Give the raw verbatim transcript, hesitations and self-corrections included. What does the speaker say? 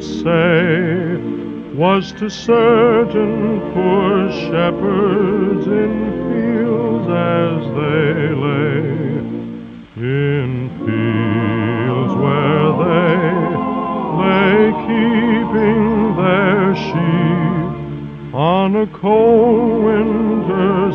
say was to certain poor shepherds in fields as they lay, in fields where they lay keeping their sheep on a cold winter